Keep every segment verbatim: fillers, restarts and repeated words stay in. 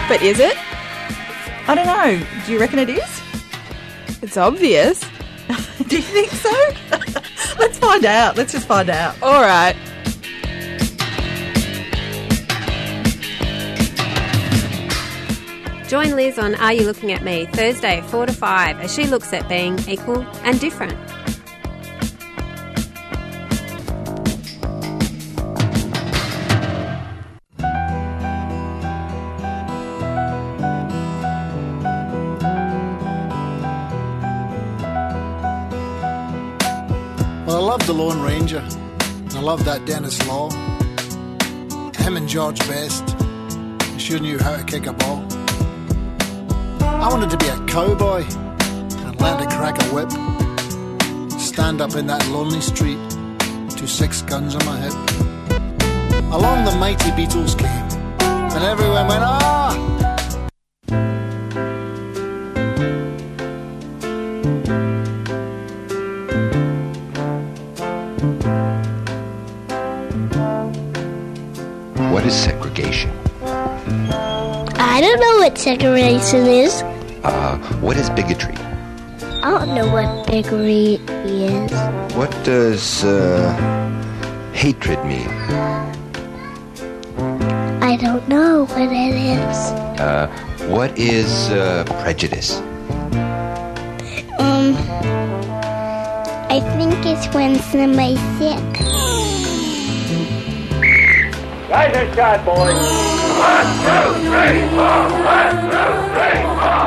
But is it? I don't know. Do you reckon it is? It's obvious. Do you think so? Let's find out. Let's just find out. All right. Join Liz on Are You Looking At Me, Thursday, four to five, as she looks at being equal and different. Well, I love the Lone Ranger. I love that Dennis Law. Him and George Best. Sure knew how to kick a ball. I wanted to be a cowboy and learn to crack a whip. Stand up in that lonely street, two six guns on my hip. Along the mighty Beatles came, and everyone went, ah! What is segregation? I don't know what segregation is. Uh, what is bigotry? I don't know what bigotry is. What does uh, hatred mean? I don't know what it is. Uh, what is uh, prejudice? Um, I think it's when somebody's sick. Rise and shot, boys. One, two, three, four. One, two, three, four.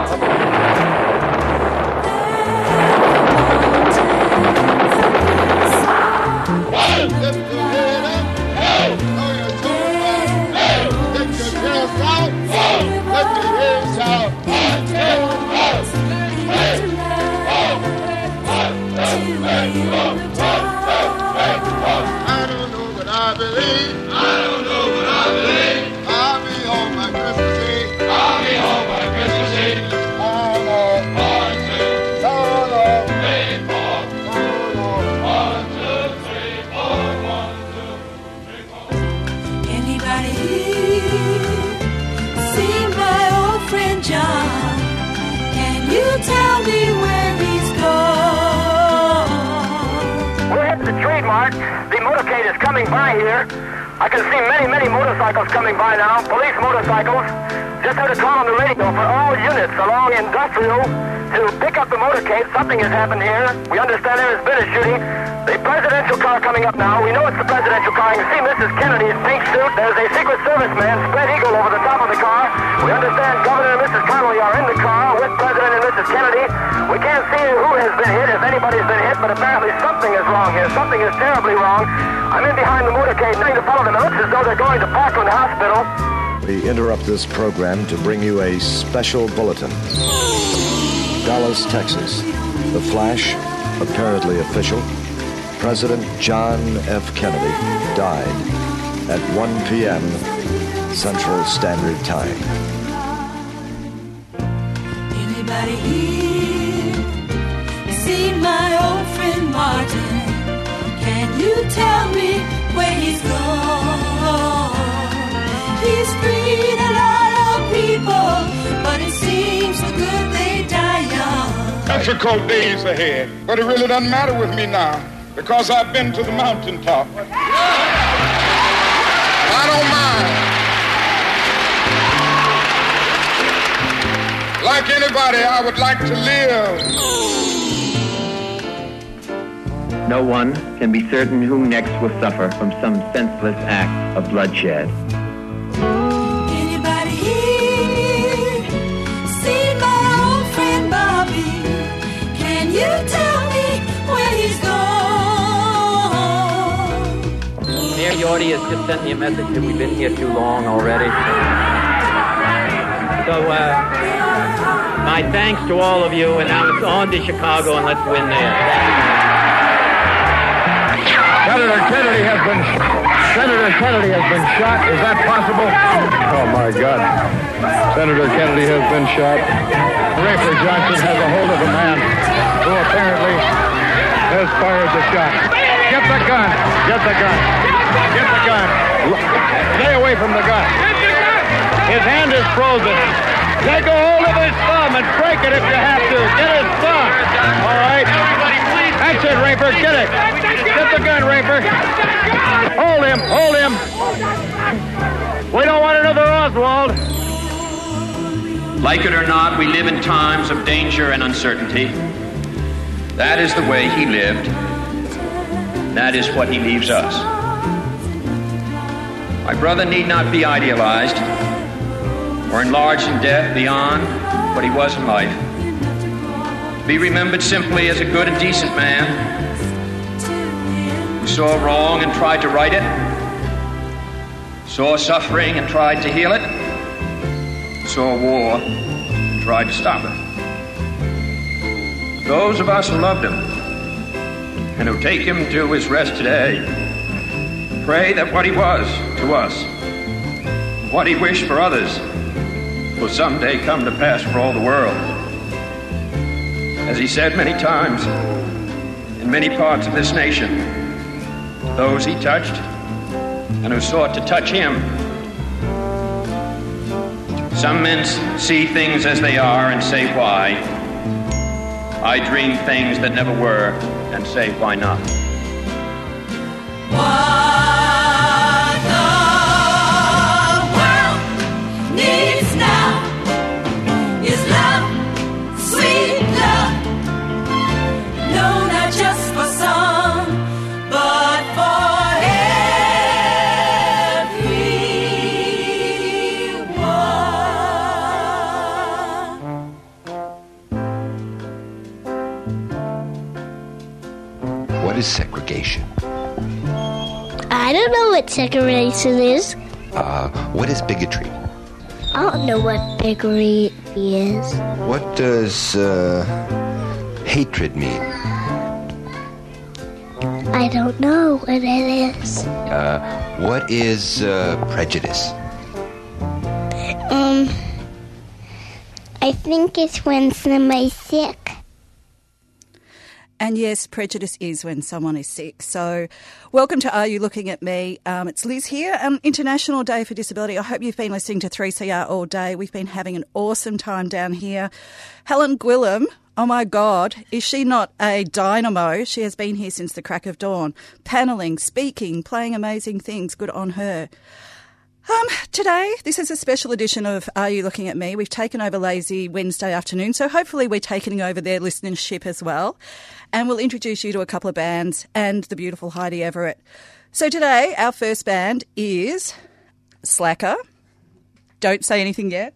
I don't know what I believe. I don't know what I believe. I'll be home by Christmas Eve. I'll be home by Christmas Eve. All on. One, two. All on. Three, four. All on. One, two, three, four. One, two, three, four. Anybody here see my old friend John? Can you tell me where he's gone? We're headed to Trademark. The motorcade is coming by here. I can see many, many motorcycles coming by now. Police motorcycles. Just heard a call on the radio for all units along Industrial to pick up the motorcade. Something has happened here. We understand there has been a shooting. The presidential car coming up now. We know it's the presidential car. You can see Missus Kennedy's pink suit. There's a Secret Service man, spread eagle, over the top of the car. We understand Governor and Missus Connolly are in the car with President and Missus Kennedy. We can't see who has been hit, if anybody's been hit, but apparently something is wrong here. Something is terribly wrong. I'm in behind the motorcade, trying to follow them. It looks as though they're going to Parkland Hospital. We interrupt this program to bring you a special bulletin. Dallas, Texas. The flash, apparently official. President John F. Kennedy died at one p.m. Central Standard Time. Anybody here see my old friend Martin? Can you tell me where he's gone? He's freed a lot of people, but it seems so good they die young. Difficult days ahead, but it really doesn't matter with me now, because I've been to the mountaintop. I don't mind. Like anybody, I would like to live. No one can be certain who next will suffer from some senseless act of bloodshed. Anybody here see my old friend Bobby? Can you tell me where he's gone? Mayor Yorty has just sent me a message that we've been here too long already. So, uh, my thanks to all of you, and now it's on to Chicago, and let's win there. Senator Kennedy has been Senator Kennedy has been shot. Is that possible? Oh my God! Senator Kennedy has been shot. Rafer Johnson has a hold of a man who apparently has fired the shot. Get the gun! Get the gun! Get the gun! Stay away from the gun! His hand hand is frozen. Take a hold of his thumb and break it if you have to. Get his thumb. All right. That's it, Raper. Get it. Get the gun, Raper. Hold him. Hold him. We don't want another Oswald. Like it or not, we live in times of danger and uncertainty. That is the way he lived. That is what he leaves us. My brother need not be idealized or enlarged in death beyond what he was in life. To be remembered simply as a good and decent man who saw wrong and tried to right it, saw suffering and tried to heal it, saw war and tried to stop it. Those of us who loved him and who take him to his rest today pray that what he was to us, what he wished for others, will someday come to pass for all the world. As he said many times in many parts of this nation, those he touched and who sought to touch him. Some men see things as they are and say why. I dream things that never were and say why not. What the world needs now is love, sweet love. No, not just for some, but for everyone. What is segregation? I don't know what segregation is. Uh, what is bigotry? I don't know what bigotry is. What does uh, hatred mean? I don't know what it is. Uh, what is uh, prejudice? Um, I think it's when somebody's sick. And yes, prejudice is when someone is sick. So welcome to Are You Looking at Me? Um, it's Liz here, um, International Day for Disability. I hope you've been listening to three C R all day. We've been having an awesome time down here. Helen Gwillim, oh my God, is she not a dynamo? She has been here since the crack of dawn, panelling, speaking, playing amazing things. Good on her. Um, today, this is a special edition of Are You Looking at Me? We've taken over Lazy Wednesday afternoon, so hopefully we're taking over their listenership as well. And we'll introduce you to a couple of bands and the beautiful Heidi Everett. So today, our first band is Slacker. Don't say anything yet.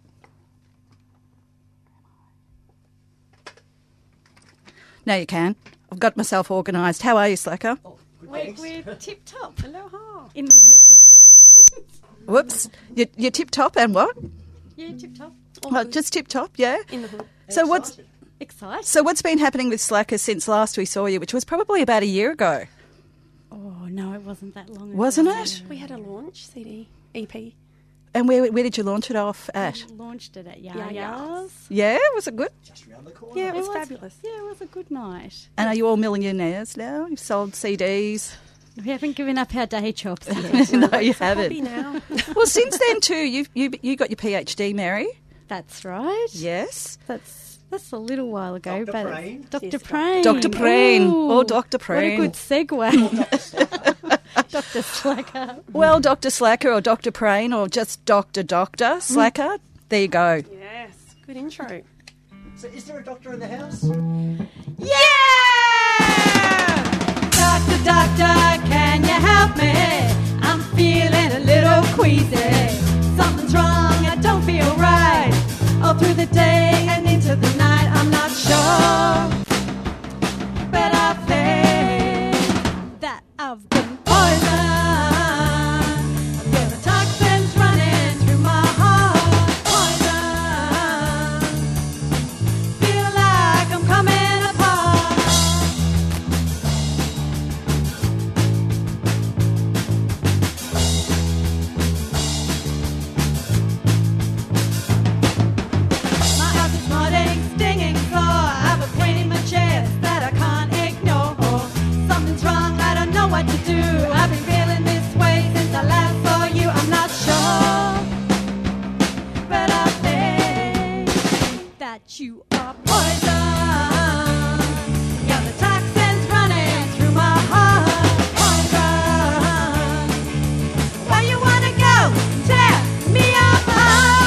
Now you can. I've got myself organised. How are you, Slacker? Oh, we're, we're tip-top. Aloha. In the winter. Whoops. You're, you're tip-top and what? Yeah, tip-top. Oh, just tip-top, yeah? In the hood. So what's... Excited. So what's been happening with Slacker since last we saw you, which was probably about a year ago? Oh, no, it wasn't that long ago. Wasn't it? We had a launch C D, E P. And where where did you launch it off at? We launched it at Yeah, Yaya's. Yeah, was it good? Just around the corner. Yeah, it was, was fabulous. Yeah, it was a good night. And are you all millionaires now? You've sold C Ds? We haven't given up our day jobs. No, you haven't. Now. Well, since then too, you you you got your PhD, Mary. That's right. Yes. That's that's a little while ago. Doctor but Prain. Doctor Prain. Doctor Prain. Oh, Doctor Prain. What a good segue. Doctor Slacker. Well, Doctor Slacker or Doctor Prain or just Doctor Doctor Slacker. Mm. There you go. Yes, good intro. So is there a doctor in the house? Yeah! Doctor, doctor, can you help me? I'm feeling a little queasy. Something's wrong, I don't feel right. All through the day and into the night, I'm not sure. But I think that I've been poisoned. There are toxins running through my heart. Poison. Feel like I'm coming apart. you are poison. Yeah, the toxins running through my heart. Poison. Where you wanna go? Tear me apart.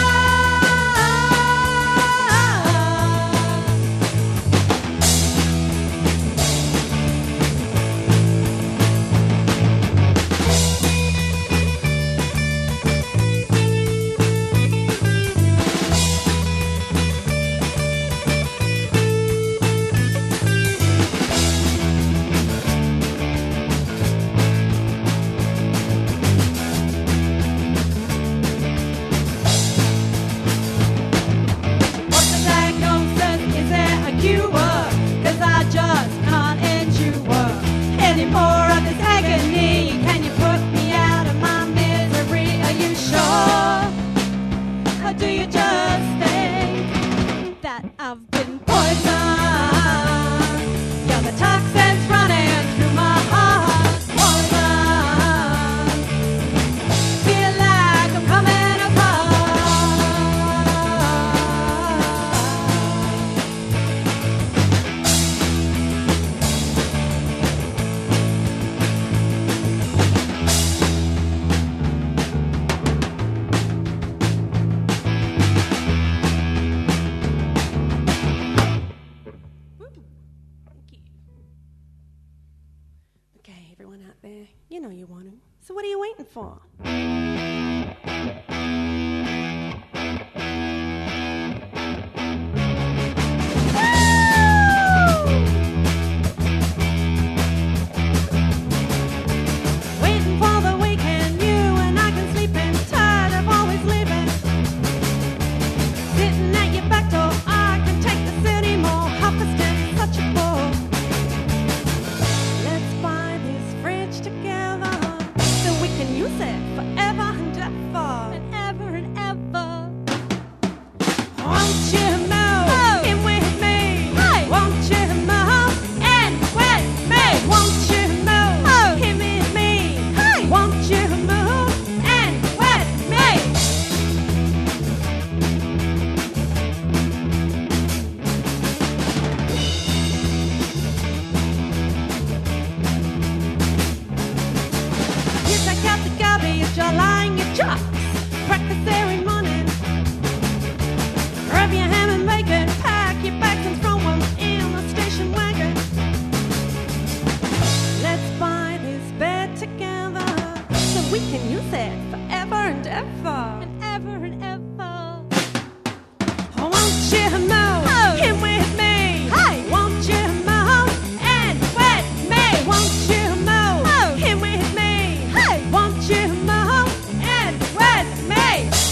What's the diagnosis? Is there a cure? 'Cause I just can't endure any more of this agony. Can you put me out of my misery? Are you sure? Or do you just think that I've been poisoned? Yeah, the toxins running through my heart. Poison. Feel like I'm coming apart. Okay, everyone out there, you know you want him. So what are you waiting for? Waiting for the weekend, you and I can sleep in. Tired of always leaving. Sitting at your back door, I can take this anymore. Half-a-step, such a bore. Let's buy this fridge together so we can use it forever and ever. And ever and ever. Won't you move in with me? Won't you move in with me? Won't you move in with me? Won't you move in with me? You take out the garbage, you're lying your trucks. Breakfast every morning. Grab your ham and bacon, pack your bags and throw them in the station wagon. Let's buy this bed together so we can use it forever and ever. And ever and ever. Won't you move in with me? Won't you move in with me? Won't you move in with me? Won't you move in with me?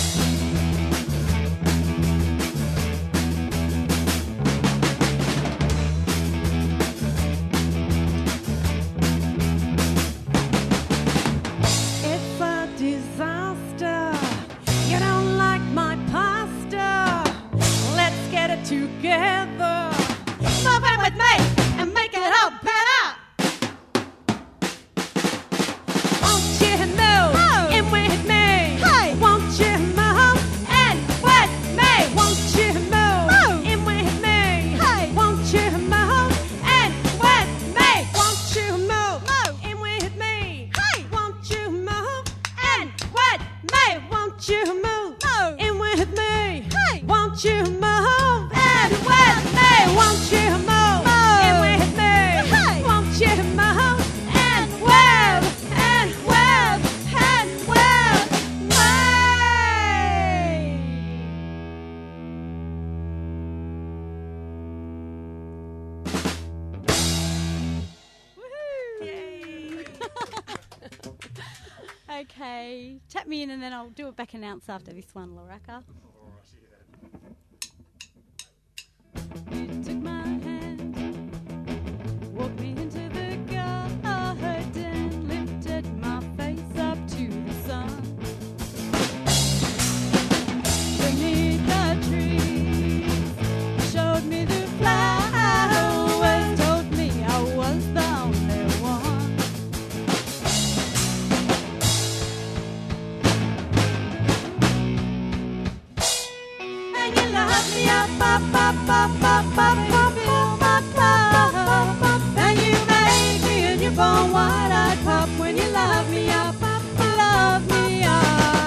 It's a disaster. You don't like my pasta. Let's get it together. Move in with me and make it all better. Won't you move in with me? Won't you move in with me? Won't you move in with me? Won't you move in with me? Won't you move in with me? Won't you move in with me? Won't you move in with me? Won't you move in with me? Won't you move in with me? Won't you move and web and web and web me? Okay, tap me in and then I'll do a back announce after this one, Loraka. You took my hand, walked me into the garden, lifted my face up to the sun. Beneath the trees, showed me the flowers, told me I was the only one. love me up, up, up, up, up, up, up, fill my cup. And you make me a newborn wide-eyed pup when you love me up, you love me up.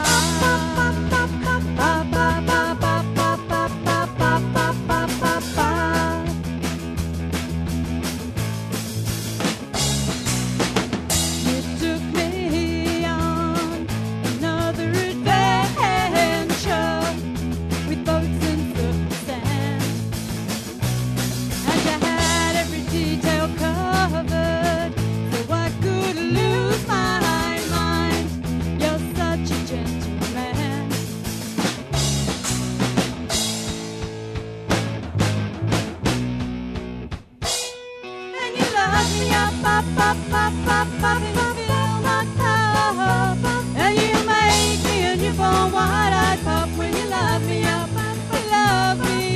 You took me on another adventure with boats and surf sand, and you had every detail covered, so I could lose my mind. You're such a gentleman. And you love me up, up, up, up, up, up, and fill my cup. And you make me a newborn wide-eyed pup when you love me up, you love me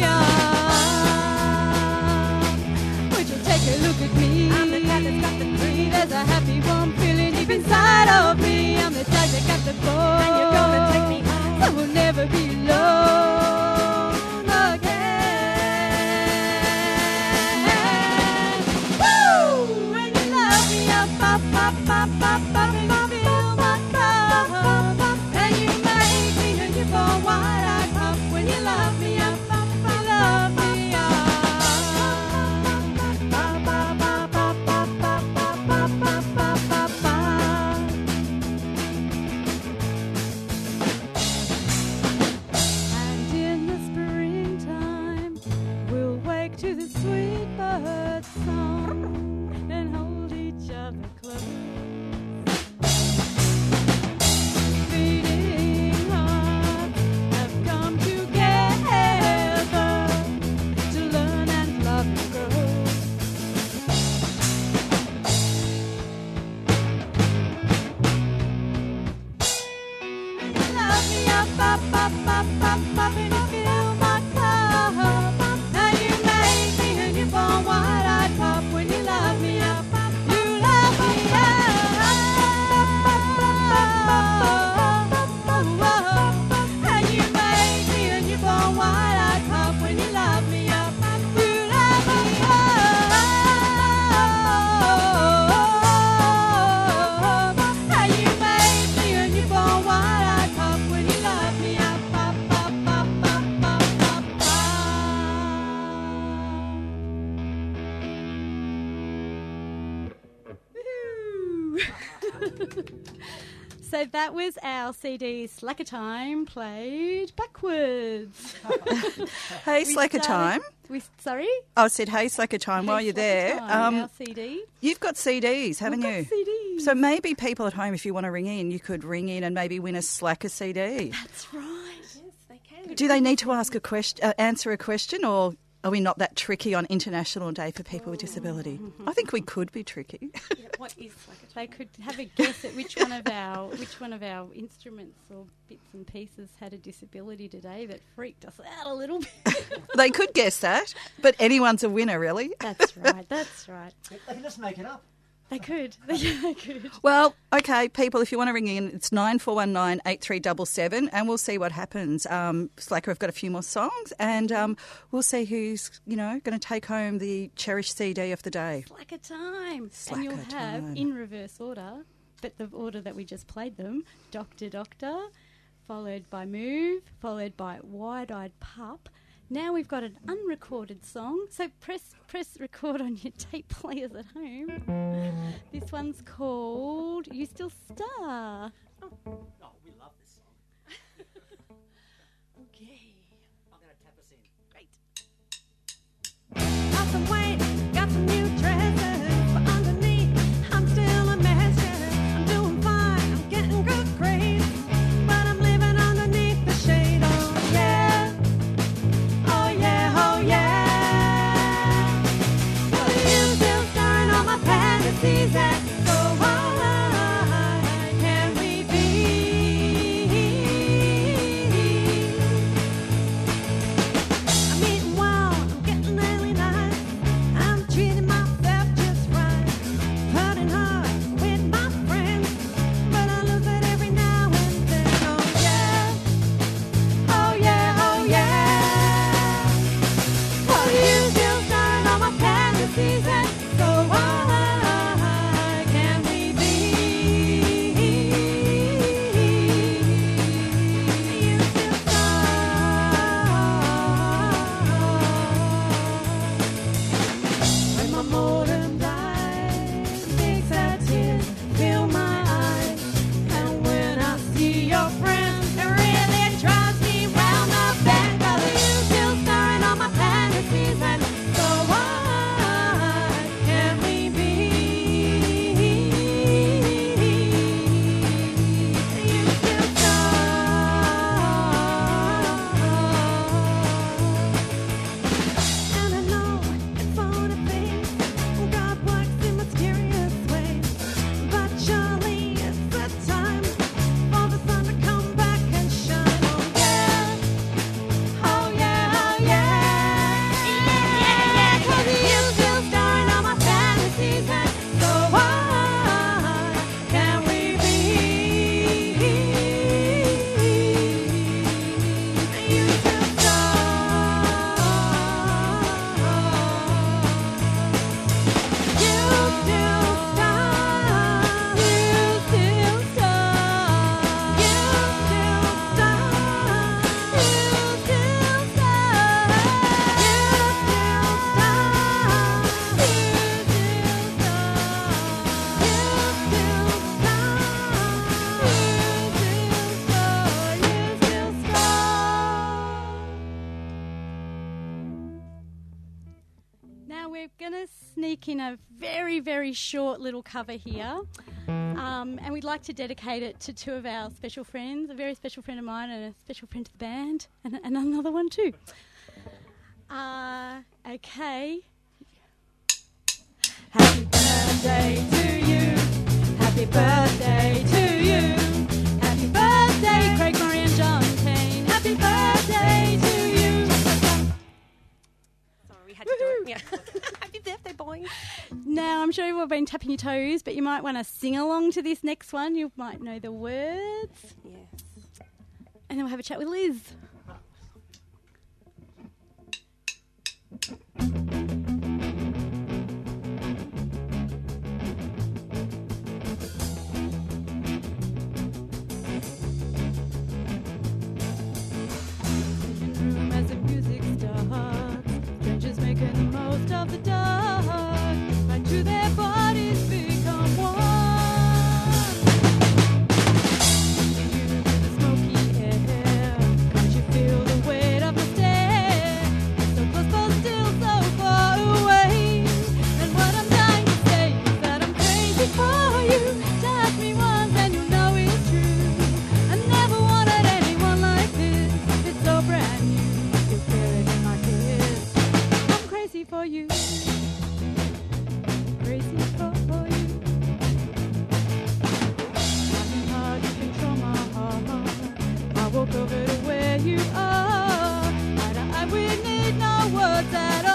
up. Would you take a look at me? I'm the type that's got the three. There's a happy warm feeling deep inside of me. I'm the type that got the four. And you're gonna take me home, so we'll never be alone again. Woo! When you love me up, up, up, up, up, up, and fill my cup. And you make me a newborn wide-eyed pup when you love me up, you love me And in the springtime, we'll wake to the sweet bird song and hold each other close. Beating hearts have come together to learn and love and grow. And you love me up, up, up, up, up, up, and fill my cup. And you make me a newborn wide-eyed pup when you love me up, you love me up. And you make me a newborn wide-eyed pup when you love me up, you love me up. And you make me a newborn wide-eyed pup when you love me up, up, up, up, up, up, up, up. So that was our C D Slacker Time played backwards. Hey, We Slacker started- Time. We sorry. I said, hey, Slacker Time, while Hey, you're Slacker there. Time, um, our C D. You've got C Ds, haven't We've you? got C Ds. So maybe people at home, if you want to ring in, you could ring in and maybe win a Slacker C D. That's right. Yes, they can. Do they need to ask a question, uh, answer a question, or are we not that tricky on International Day for People with Disability? I think we could be tricky. What is Slacker? They could have a guess at which one of our which one of our instruments or bits and pieces had a disability today that freaked us out a little bit. They could guess that, but anyone's a winner, really. That's right. That's right. They can just make it up. They could. They could. Well, okay, people, if you want to ring in, it's nine four one nine, eight three seven seven, and we'll see what happens. Um, Slacker have got a few more songs, and um, we'll see who's, you know, going to take home the cherished C D of the day. Slacker Time. Slacker and you'll have, Time. in reverse order, but the order that we just played them, Doctor Doctor, followed by Move, followed by Wide Eyed Pup. Now we've got an unrecorded song, so press press record on your tape players at home. This one's called You Still Star. Oh, we love this song. Okay. I'm going to tap us in. Great. Got some weight, got some new dresses, but underneath, I'm still a mess. Yeah. I'm doing fine, I'm getting good grades, but I'm living underneath the shade. Oh yeah, oh yeah, oh yeah. But you still starring on my fantasies, that so high can we be? I'm eating well, I'm getting really nice. we're going to sneak in a very, very short little cover here. Um, and we'd like to dedicate it to two of our special friends, a very special friend of mine and a special friend to the band, and, and another one too. Uh, okay. Happy birthday to you. Happy birthday to you. Happy birthday, Craig Murray and John Kane. Happy birthday to you. Sorry, we had to do it. Yeah. Happy birthday, boys. Now, I'm sure you've all been tapping your toes, but you might want to sing along to this next one. You might know the words. Yes. And then we'll have a chat with Liz. As the music starts, strangers making the most of the dark, right to their bodies become one. You feel the smoky air, can't you feel the weight of the stare? So close but still so far away. And what I'm trying to say is that I'm crazy for you. Touch me once and you'll know it's true. I never wanted anyone like this. It's so brand new. You feel it in my kiss. I'm crazy for you. Crazy for you. Nothing hard to control my heart. I walk over to where you are. Eye to eye, we need no words at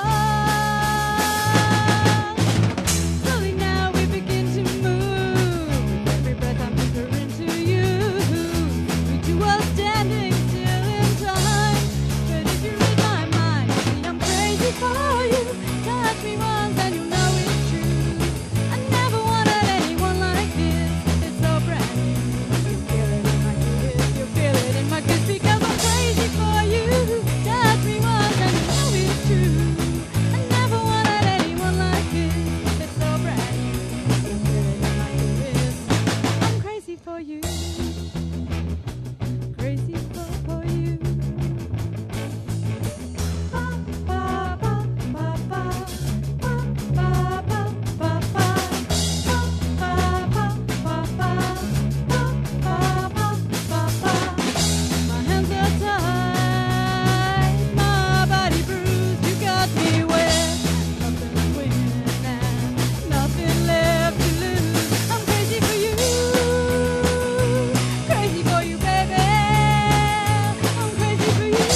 all. Slowly now we begin to move. Every breath I'm deeper into you. We two are standing still in time. But if you read my mind, you see I'm crazy for you. Touch me once and you'll know it's true. I never wanted anyone like this. It's so brand new. You feel it in my kiss. You feel it in my kiss because I'm crazy for you. Touch me once and you know it's true. I never wanted anyone like this. It's so brand new. You feel it in my kiss. I'm crazy for you. Crazy for, for you. Ba, ba, ba, ba, ba. Ba, ba, ba, ba, ba. Ba, ba, ba, ba, ba. Ba, ba, ba, ba, ba. My hands are tied, my body bruised. You got me wet, nothing to win and nothing left to lose. I'm crazy for you, crazy for you, baby. I'm crazy for you.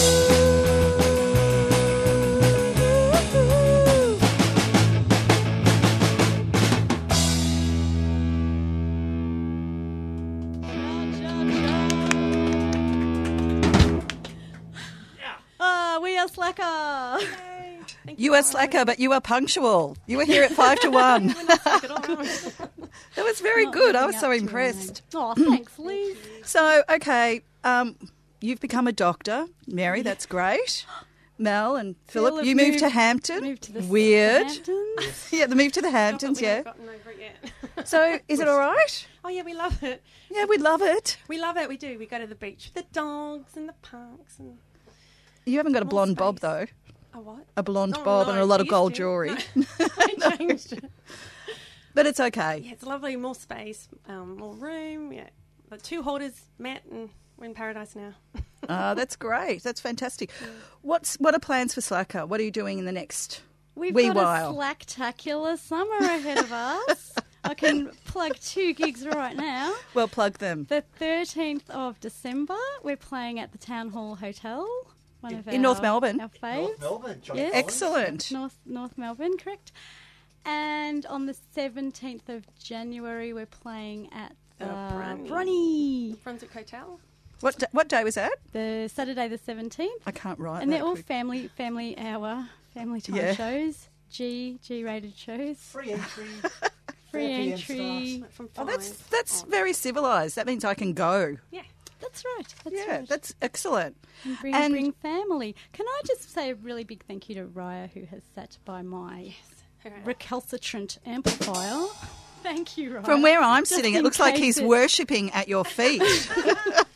Ah, we are Slacker. You are slacker, but you are punctual. You were here at five to one. That was very Not good. I living was up so to your impressed. Oh, thanks, Liz. So, okay, um, you've become a doctor, Mary. That's great. Mel and Philip, Philip you moved, moved- to Hampton. moved to the- Weird. the Hamptons. Yeah, the move to the Hamptons. We Yeah. haven't gotten over it yet. So, is it all right? Oh, yeah, we love it. Yeah, we love it. We love it. We do. We go to the beach with the dogs and the parks and You haven't got a More blonde space. bob though. a what? A blonde Oh, bob no, and a lot of used gold to. jewellery. No, I changed it. But it's okay. Yeah, it's lovely. More space, um, more room. Yeah, the two hoarders met and we're in paradise now. Ah, that's great. That's fantastic. What's what are plans for Slacker? What are you doing in the next We've wee got while? a slacktacular summer ahead of us. I can plug two gigs right now. Well, plug them. The thirteenth of December, we're playing at the Town Hall Hotel. One of In our, North Melbourne? Our faves. North Melbourne, Johnny Yes. Collins. Excellent. North North Melbourne, correct. And on the seventeenth of January, we're playing at the Uh, Bronny. Bronny. Brunswick Hotel. What d- what day was that? The Saturday the seventeenth. I can't write. And that they're all quick. family family hour, family time Yeah. shows. G G rated shows. Free entry. Free four p m entry. starts. From Oh, five. that's that's very civilised. That means I can go. Yeah. That's right. That's yeah, right. that's excellent. And bring, and- bring family. Can I just say a really big thank you to Raya, who has sat by my recalcitrant amplifier. Thank you, Raya. From where I'm Just sitting, it in looks like case he's it- worshipping at your feet.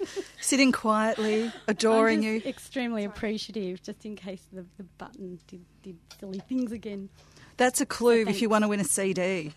sitting quietly, adoring I'm you. just extremely appreciative, just in case the, the button did, did silly things again. That's a clue So if you thanks. want to win a C D.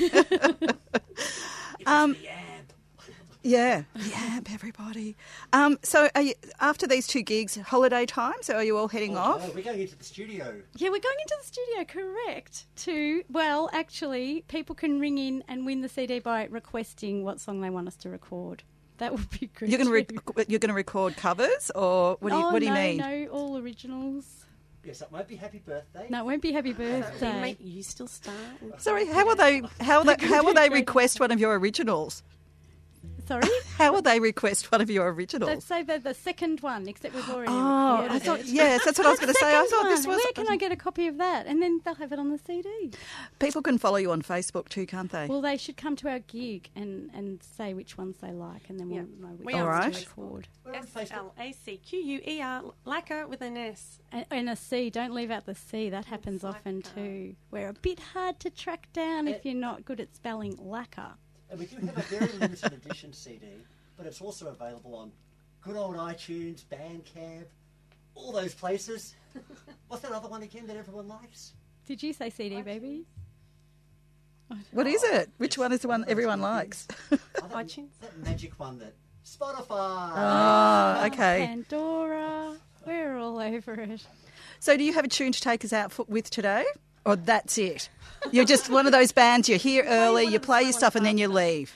um, yeah, yeah, everybody. Um, so, are you, after these two gigs, holiday time? So, are you all heading Oh, off? no, we're going into the studio. Yeah, we're going into the studio, correct. To, well, actually, people can ring in and win the C D by requesting what song they want us to record. That would be great. You're going too. to re- you're going to record covers, or what do you oh, what do you no, mean? No, all originals. Yes, that won't be Happy Birthday. No, it won't be Happy Birthday. Mate, you still start. Sorry, how will they how will they, how will they request one of your originals? Sorry? How will they request one of your They'd originals? say the, the second one, except we've already Oh, recorded I thought it. yes, that's what I was The going to say. I second thought this one, was. Where can I get a copy of that? And then they'll have it on the C D. People can follow you on Facebook too, can't they? Well, they should come to our gig and, and say which ones they like, and then we'll know which We ones are on to Facebook. record. S L A C Q U E R, lacquer with an S. And, and a C, don't leave out the C. That happens often too. We're a bit hard to track down if you're not good at spelling lacquer. And we do have a very limited edition C D, but it's also available on good old iTunes, Bandcamp, all those places. What's that other one again that everyone likes? Did you say C D, baby? What is it? Which one is the one everyone likes? iTunes? That magic one that... Spotify! Oh, okay. Pandora. We're all over it. So, do you have a tune to take us out for, with today, or that's it? You're just one of those bands. You're here early, you play your stuff, and then you leave.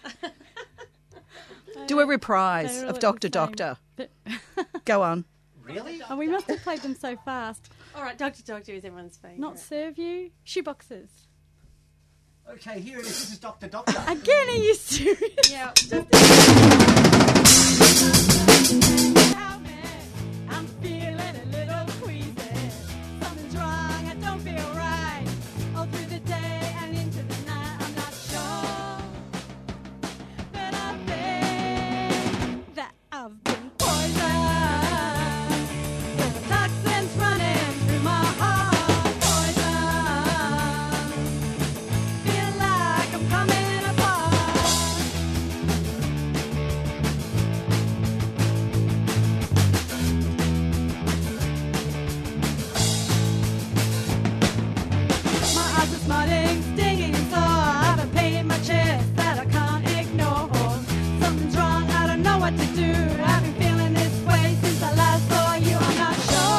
Do a reprise They're all of at Doctor the same- Doctor. But- Go on. Really? Oh, we must have played them so fast. All right, Doctor Doctor is everyone's favourite. Not serve you. Shoeboxes. Okay, here it is. This is Doctor Doctor. Again, are you serious? Yeah. I'm feeling a little queasy. Something's wrong, I don't feel right. All through the day and into the night, I'm not sure. But I think that I've been poisoned. The toxins running through my heart, poison. Feel like I'm coming apart. My eyes are smarting, stinging and sore. I've a pain in my chest that I can't ignore. Something's wrong, I don't know what to do. I've been feeling this way since I last saw you. I'm not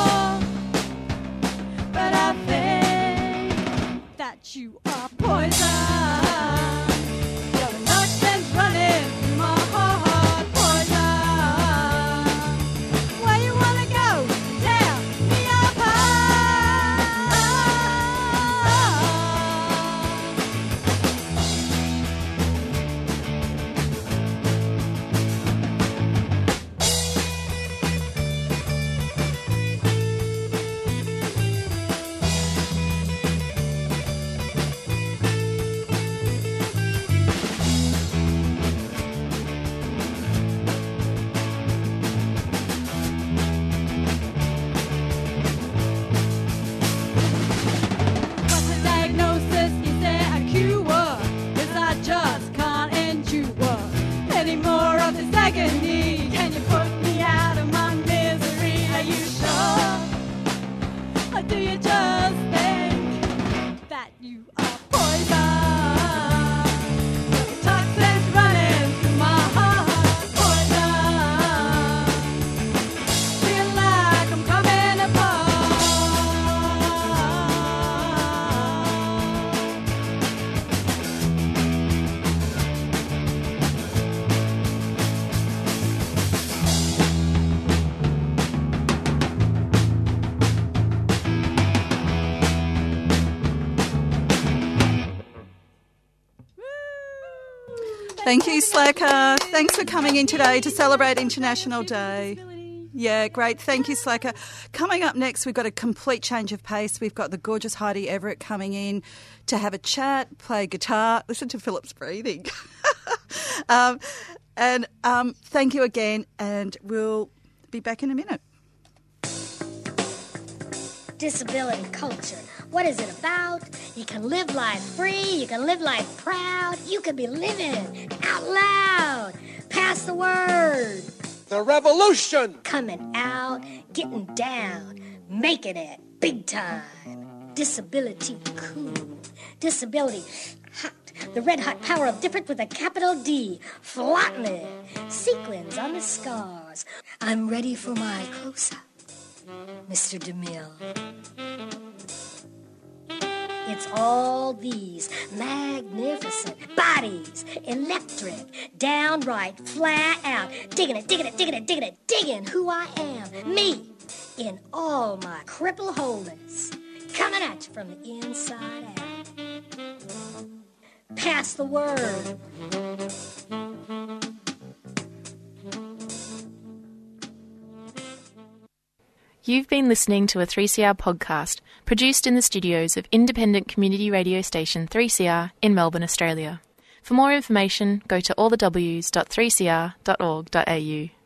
sure, but I think that you are poison. Your toxins running through my heart, poison. Where you wanna go? Tear me apart. What's the diagnosis? Is there a cure? 'Cause I just can't endure any more of this agony. Can you put me out of my misery? Are you sure? Or do you just think that you are poison? The toxins running through my heart, poison. Feel like I'm coming apart. Thank you, Slacker. Thanks for coming in today to celebrate International Day. Yeah, great. Thank you, Slacker. Coming up next, we've got a complete change of pace. We've got the gorgeous Heidi Everett coming in to have a chat, play guitar, listen to Philip's breathing. um, and um, thank you again, and we'll be back in a minute. Disability culture. What is it about? You can live life free. You can live life proud. You can be living out loud. Pass the word. The revolution! Coming out, getting down, making it big time. Disability cool. Disability hot. The red hot power of different with a capital D. Flatten it. Sequins on the scars. I'm ready for my close-up, Mister DeMille. It's all these magnificent bodies, electric, downright, flat out, digging it, digging it, digging it, digging it, digging who I am, me, in all my cripple wholeness, coming at you from the inside out. Pass the word. You've been listening to a three C R podcast produced in the studios of independent community radio station three C R in Melbourne, Australia. For more information, go to all the w s dot three c r dot org dot a u.